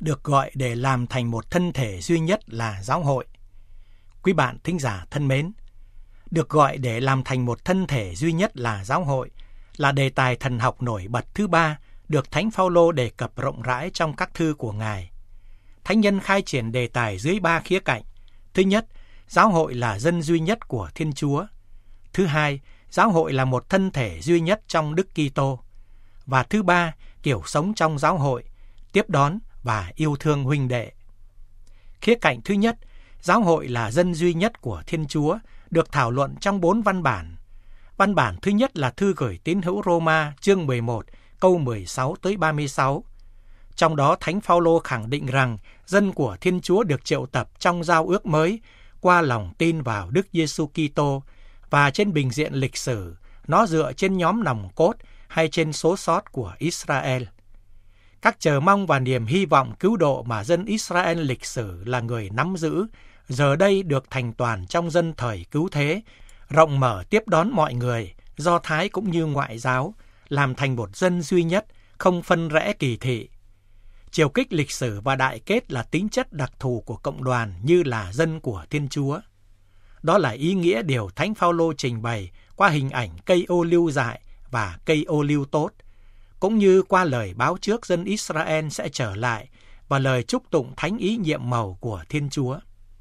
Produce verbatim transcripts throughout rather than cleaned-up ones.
được gọi để làm thành một thân thể duy nhất là giáo hội. Quý bạn thính giả thân mến, được gọi để làm thành một thân thể duy nhất là giáo hội là đề tài thần học nổi bật thứ ba được Thánh Phaolô đề cập rộng rãi trong các thư của Ngài. Thánh nhân khai triển đề tài dưới ba khía cạnh. Thứ nhất, giáo hội là dân duy nhất của Thiên Chúa. Thứ hai, giáo hội là một thân thể duy nhất trong Đức Kitô. Và thứ ba, kiểu sống trong giáo hội, tiếp đón và yêu thương huynh đệ. Khía cạnh thứ nhất, giáo hội là dân duy nhất của Thiên Chúa, được thảo luận trong bốn văn bản. Văn bản thứ nhất là thư gửi tín hữu Roma chương mười một, câu mười sáu tới ba mươi sáu. Trong đó Thánh Phaolô khẳng định rằng dân của Thiên Chúa được triệu tập trong giao ước mới qua lòng tin vào Đức Giêsu Kitô, và trên bình diện lịch sử, nó dựa trên nhóm nòng cốt hay trên số sót của Israel. Các chờ mong và niềm hy vọng cứu độ mà dân Israel lịch sử là người nắm giữ, giờ đây được thành toàn trong dân thời cứu thế, rộng mở tiếp đón mọi người, Do Thái cũng như ngoại giáo, làm thành một dân duy nhất, không phân rẽ kỳ thị. Chiều kích lịch sử và đại kết là tính chất đặc thù của cộng đoàn như là dân của Thiên Chúa. Đó là ý nghĩa điều Thánh Phaolô trình bày qua hình ảnh cây ô liu dại và cây ô liu tốt, cũng như qua lời báo trước dân Israel sẽ trở lại và lời chúc tụng thánh ý nhiệm màu của Thiên Chúa.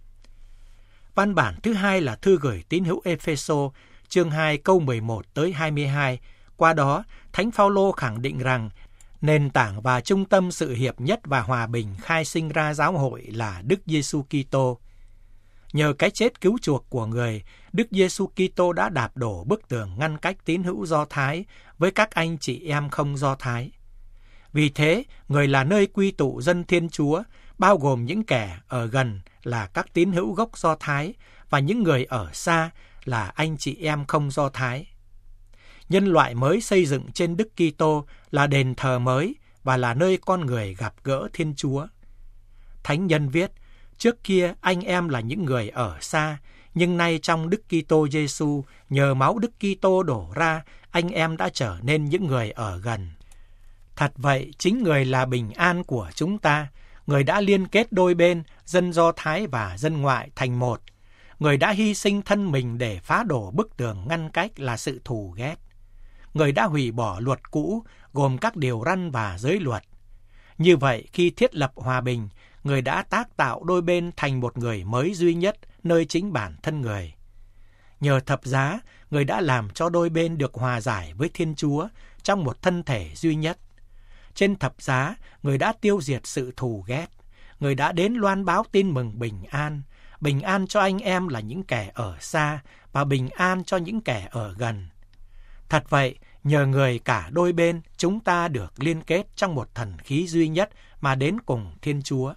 Văn bản thứ hai là thư gửi tín hữu Ê-phê-sô chương hai câu mười một tới hai mươi hai. Qua đó, Thánh Phaolô khẳng định rằng nền tảng và trung tâm sự hiệp nhất và hòa bình khai sinh ra giáo hội là Đức Giêsu Kitô. Nhờ cái chết cứu chuộc của người, Đức Giêsu Kitô đã đạp đổ bức tường ngăn cách tín hữu Do Thái với các anh chị em không Do Thái. Vì thế, người là nơi quy tụ dân Thiên Chúa, bao gồm những kẻ ở gần là các tín hữu gốc Do Thái và những người ở xa là anh chị em không Do Thái. Nhân loại mới xây dựng trên Đức Kitô là đền thờ mới và là nơi con người gặp gỡ Thiên Chúa. Thánh nhân viết, trước kia anh em là những người ở xa, nhưng nay trong Đức Kitô Giêsu, nhờ máu Đức Kitô đổ ra, anh em đã trở nên những người ở gần. Thật vậy, chính người là bình an của chúng ta. Người đã liên kết đôi bên, dân Do Thái và dân ngoại thành một. Người đã hy sinh thân mình để phá đổ bức tường ngăn cách là sự thù ghét. Người đã hủy bỏ luật cũ, gồm các điều răn và giới luật. Như vậy, khi thiết lập hòa bình, người đã tác tạo đôi bên thành một người mới duy nhất nơi chính bản thân người. Nhờ thập giá, người đã làm cho đôi bên được hòa giải với Thiên Chúa trong một thân thể duy nhất. Trên thập giá, người đã tiêu diệt sự thù ghét. Người đã đến loan báo tin mừng bình an. Bình an cho anh em là những kẻ ở xa và bình an cho những kẻ ở gần. Thật vậy, nhờ người cả đôi bên, chúng ta được liên kết trong một thần khí duy nhất mà đến cùng Thiên Chúa.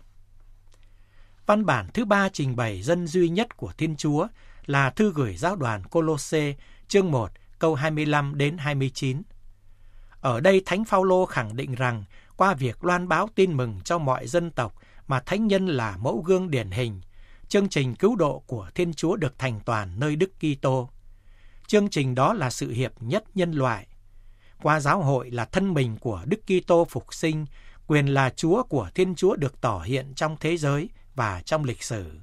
Văn bản thứ ba trình bày dân duy nhất của Thiên Chúa là thư gửi giáo đoàn Cô-lô-sê chương một câu hai mươi lăm đến hai mươi chín. Ở đây Thánh Phaolô khẳng định rằng qua việc loan báo tin mừng cho mọi dân tộc mà thánh nhân là mẫu gương điển hình, chương trình cứu độ của Thiên Chúa được thành toàn nơi Đức Kitô. Chương trình đó là sự hiệp nhất nhân loại. Qua giáo hội là thân mình của Đức Kitô phục sinh, quyền là Chúa của Thiên Chúa được tỏ hiện trong thế giới và trong lịch sử.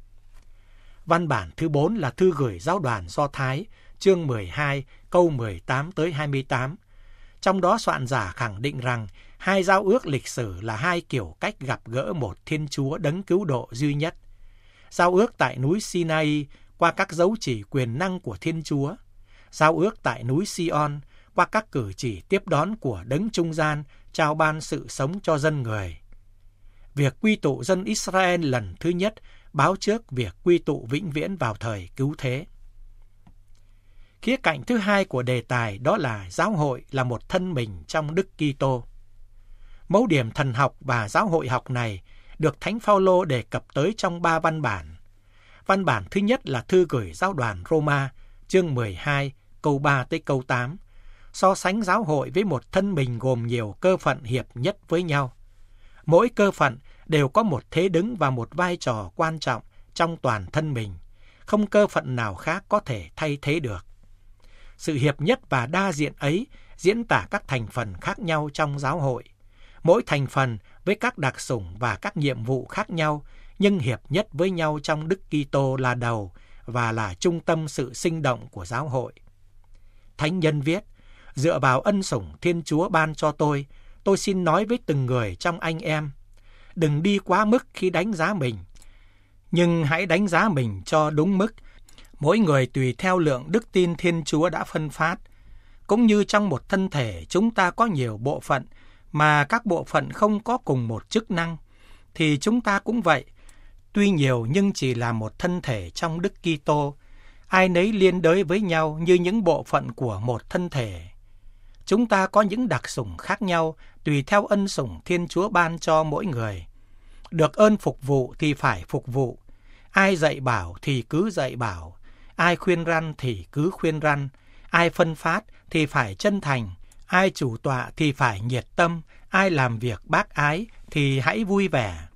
Văn bản thứ bốn là thư gửi giáo đoàn Do Thái, chương mười hai, câu mười tám tới hai mươi tám. Trong đó soạn giả khẳng định rằng hai giao ước lịch sử là hai kiểu cách gặp gỡ một Thiên Chúa đấng cứu độ duy nhất. Giao ước tại núi Sinai qua các dấu chỉ quyền năng của Thiên Chúa. Giao ước tại núi Sion qua các cử chỉ tiếp đón của đấng trung gian trao ban sự sống cho dân người. Việc quy tụ dân Israel lần thứ nhất báo trước việc quy tụ vĩnh viễn vào thời cứu thế. Khía cạnh thứ hai của đề tài đó là giáo hội là một thân mình trong Đức Kitô. Mẫu điểm thần học và giáo hội học này được Thánh Phaolô đề cập tới trong ba văn bản. Văn bản thứ nhất là thư gửi giáo đoàn Roma, chương mười hai, câu ba tới câu tám, so sánh giáo hội với một thân mình gồm nhiều cơ phận hiệp nhất với nhau. Mỗi cơ phận đều có một thế đứng và một vai trò quan trọng trong toàn thân mình, không cơ phận nào khác có thể thay thế được. Sự hiệp nhất và đa diện ấy diễn tả các thành phần khác nhau trong giáo hội. Mỗi thành phần với các đặc sủng và các nhiệm vụ khác nhau, nhưng hiệp nhất với nhau trong Đức Kitô là đầu và là trung tâm sự sinh động của giáo hội. Thánh nhân viết, dựa vào ân sủng Thiên Chúa ban cho tôi, tôi xin nói với từng người trong anh em, đừng đi quá mức khi đánh giá mình, nhưng hãy đánh giá mình cho đúng mức, mỗi người tùy theo lượng đức tin Thiên Chúa đã phân phát. Cũng như trong một thân thể chúng ta có nhiều bộ phận, mà các bộ phận không có cùng một chức năng, thì chúng ta cũng vậy. Tuy nhiều nhưng chỉ là một thân thể trong Đức Kitô, ai nấy liên đới với nhau như những bộ phận của một thân thể. Chúng ta có những đặc sủng khác nhau tùy theo ân sủng Thiên Chúa ban cho mỗi người. Được ơn phục vụ thì phải phục vụ, ai dạy bảo thì cứ dạy bảo, ai khuyên răn thì cứ khuyên răn, ai phân phát thì phải chân thành, ai chủ tọa thì phải nhiệt tâm, ai làm việc bác ái thì hãy vui vẻ.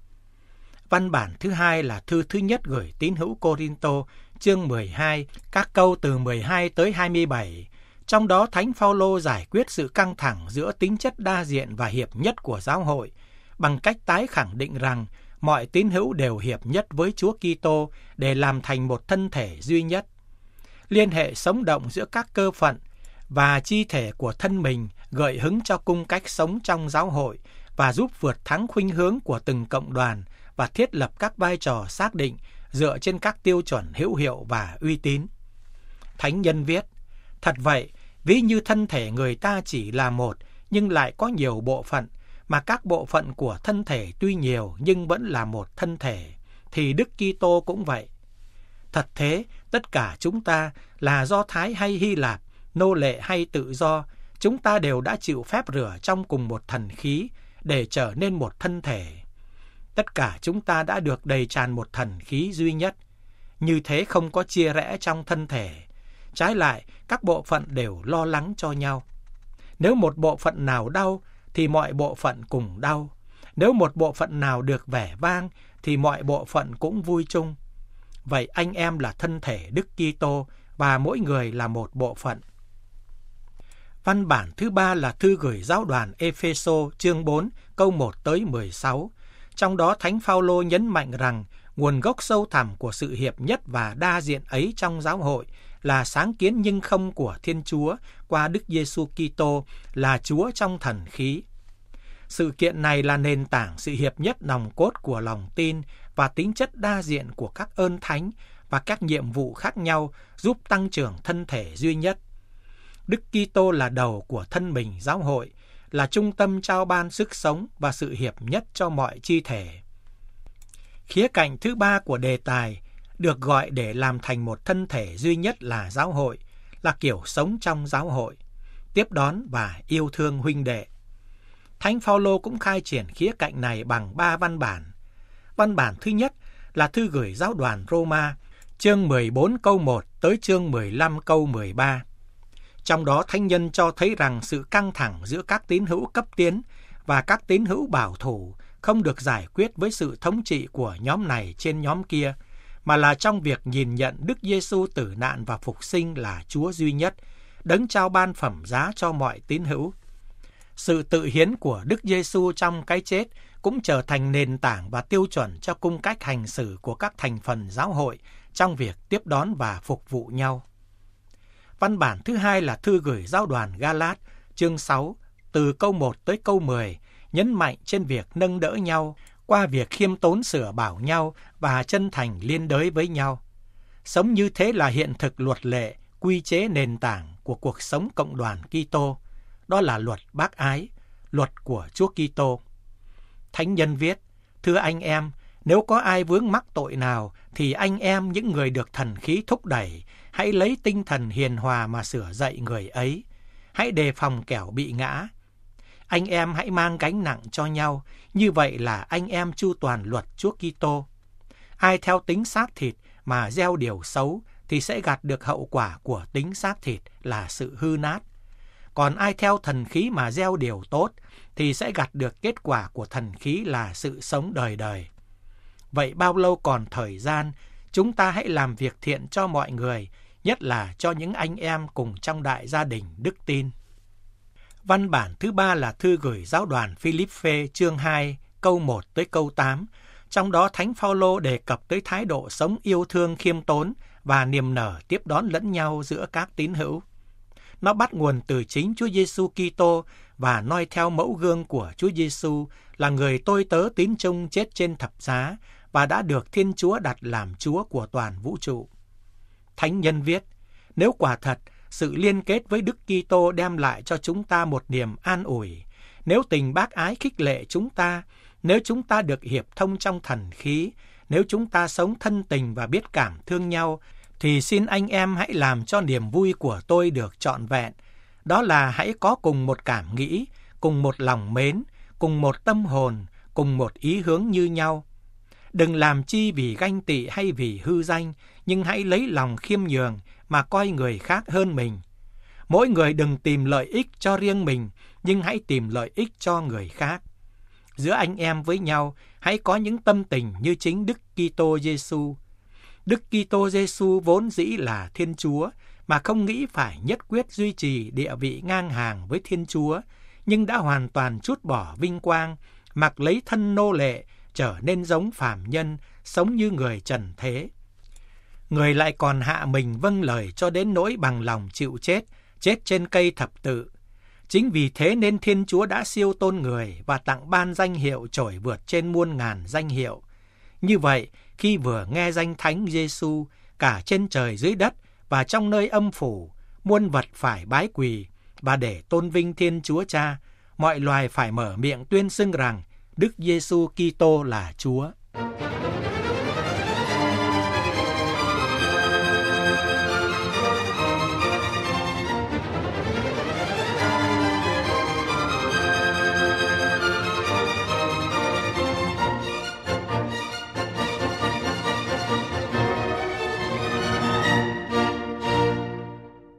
Văn bản thứ hai là thư thứ nhất gửi tín hữu Cô-rinh-tô, chương mười hai, các câu từ mười hai tới hai mươi bảy. Trong đó Thánh Phao-lô giải quyết sự căng thẳng giữa tính chất đa diện và hiệp nhất của giáo hội bằng cách tái khẳng định rằng mọi tín hữu đều hiệp nhất với Chúa Kitô để làm thành một thân thể duy nhất. Liên hệ sống động giữa các cơ phận và chi thể của thân mình gợi hứng cho cung cách sống trong giáo hội và giúp vượt thắng khuynh hướng của từng cộng đoàn và thiết lập các vai trò xác định dựa trên các tiêu chuẩn hữu hiệu và uy tín. Thánh nhân viết, thật vậy, ví như thân thể người ta chỉ là một nhưng lại có nhiều bộ phận, mà các bộ phận của thân thể tuy nhiều nhưng vẫn là một thân thể, thì Đức Kitô cũng vậy. Thật thế, tất cả chúng ta là Do Thái hay Hy Lạp, nô lệ hay tự do, chúng ta đều đã chịu phép rửa trong cùng một thần khí để trở nên một thân thể. Tất cả chúng ta đã được đầy tràn một thần khí duy nhất. Như thế không có chia rẽ trong thân thể. Trái lại, các bộ phận đều lo lắng cho nhau. Nếu một bộ phận nào đau, thì mọi bộ phận cùng đau. Nếu một bộ phận nào được vẻ vang, thì mọi bộ phận cũng vui chung. Vậy anh em là thân thể Đức Kitô và mỗi người là một bộ phận. Văn bản thứ ba là thư gửi giáo đoàn Ê-phê-sô chương bốn câu một tới mười sáu. Trong đó Thánh Phao-lô nhấn mạnh rằng nguồn gốc sâu thẳm của sự hiệp nhất và đa diện ấy trong giáo hội là sáng kiến nhưng không của Thiên Chúa qua Đức Giê-xu Kitô là Chúa trong thần khí. Sự kiện này là nền tảng sự hiệp nhất nòng cốt của lòng tin và tính chất đa diện của các ơn thánh và các nhiệm vụ khác nhau giúp tăng trưởng thân thể duy nhất. Đức Kitô là đầu của thân mình giáo hội, là trung tâm trao ban sức sống và sự hiệp nhất cho mọi chi thể. Khía cạnh thứ ba của đề tài được gọi để làm thành một thân thể duy nhất là giáo hội, là kiểu sống trong giáo hội, tiếp đón và yêu thương huynh đệ. Thánh Phao-lô cũng khai triển khía cạnh này bằng ba văn bản. Văn bản thứ nhất là thư gửi giáo đoàn Roma, chương mười bốn câu một tới chương mười lăm câu mười ba. Trong đó thánh nhân cho thấy rằng sự căng thẳng giữa các tín hữu cấp tiến và các tín hữu bảo thủ không được giải quyết với sự thống trị của nhóm này trên nhóm kia, mà là trong việc nhìn nhận Đức Giê-xu tử nạn và phục sinh là Chúa duy nhất, đấng trao ban phẩm giá cho mọi tín hữu. Sự tự hiến của Đức Giê-xu trong cái chết cũng trở thành nền tảng và tiêu chuẩn cho cung cách hành xử của các thành phần giáo hội trong việc tiếp đón và phục vụ nhau. Văn bản thứ hai là thư gửi giáo đoàn Ga-lát, chương sáu, từ câu một tới câu mười, nhấn mạnh trên việc nâng đỡ nhau qua việc khiêm tốn sửa bảo nhau và chân thành liên đới với nhau. Sống như thế là hiện thực luật lệ, quy chế nền tảng của cuộc sống cộng đoàn Kitô. Đó là luật bác ái, luật của Chúa Kitô. Thánh nhân viết, thưa anh em, nếu có ai vướng mắc tội nào, thì anh em những người được thần khí thúc đẩy, hãy lấy tinh thần hiền hòa mà sửa dạy người ấy. Hãy đề phòng kẻo bị ngã. Anh em hãy mang gánh nặng cho nhau, như vậy là anh em chu toàn luật Chúa Kitô. Ai theo tính xác thịt mà gieo điều xấu, thì sẽ gặt được hậu quả của tính xác thịt là sự hư nát. Còn ai theo thần khí mà gieo điều tốt, thì sẽ gặt được kết quả của thần khí là sự sống đời đời. Vậy bao lâu còn thời gian, chúng ta hãy làm việc thiện cho mọi người, nhất là cho những anh em cùng trong đại gia đình đức tin. Văn bản thứ ba là thư gửi giáo đoàn Philippe chương hai, câu một tới câu tám, trong đó Thánh Phaolô đề cập tới thái độ sống yêu thương khiêm tốn và niềm nở tiếp đón lẫn nhau giữa các tín hữu. Nó bắt nguồn từ chính Chúa Giêsu Kitô và noi theo mẫu gương của Chúa Giêsu là người tôi tớ tín trung chết trên thập giá và đã được Thiên Chúa đặt làm Chúa của toàn vũ trụ. Thánh nhân viết, nếu quả thật sự liên kết với Đức Kitô đem lại cho chúng ta một niềm an ủi, nếu tình bác ái khích lệ chúng ta, nếu chúng ta được hiệp thông trong thần khí, nếu chúng ta sống thân tình và biết cảm thương nhau, thì xin anh em hãy làm cho niềm vui của tôi được trọn vẹn. Đó là hãy có cùng một cảm nghĩ, cùng một lòng mến, cùng một tâm hồn, cùng một ý hướng như nhau. Đừng làm chi vì ganh tị hay vì hư danh, nhưng hãy lấy lòng khiêm nhường mà coi người khác hơn mình. Mỗi người đừng tìm lợi ích cho riêng mình, nhưng hãy tìm lợi ích cho người khác. Giữa anh em với nhau, hãy có những tâm tình như chính Đức Kitô Giêsu. Đức Kitô Giêsu vốn dĩ là Thiên Chúa, mà không nghĩ phải nhất quyết duy trì địa vị ngang hàng với Thiên Chúa, nhưng đã hoàn toàn trút bỏ vinh quang, mặc lấy thân nô lệ, trở nên giống phàm nhân, sống như người trần thế. Người lại còn hạ mình vâng lời cho đến nỗi bằng lòng chịu chết, chết trên cây thập tự. Chính vì thế nên Thiên Chúa đã siêu tôn người và tặng ban danh hiệu trội vượt trên muôn ngàn danh hiệu. Như vậy, khi vừa nghe danh Thánh Giêsu, cả trên trời dưới đất và trong nơi âm phủ, muôn vật phải bái quỳ, và để tôn vinh Thiên Chúa Cha, mọi loài phải mở miệng tuyên xưng rằng Đức Giêsu Kitô là Chúa.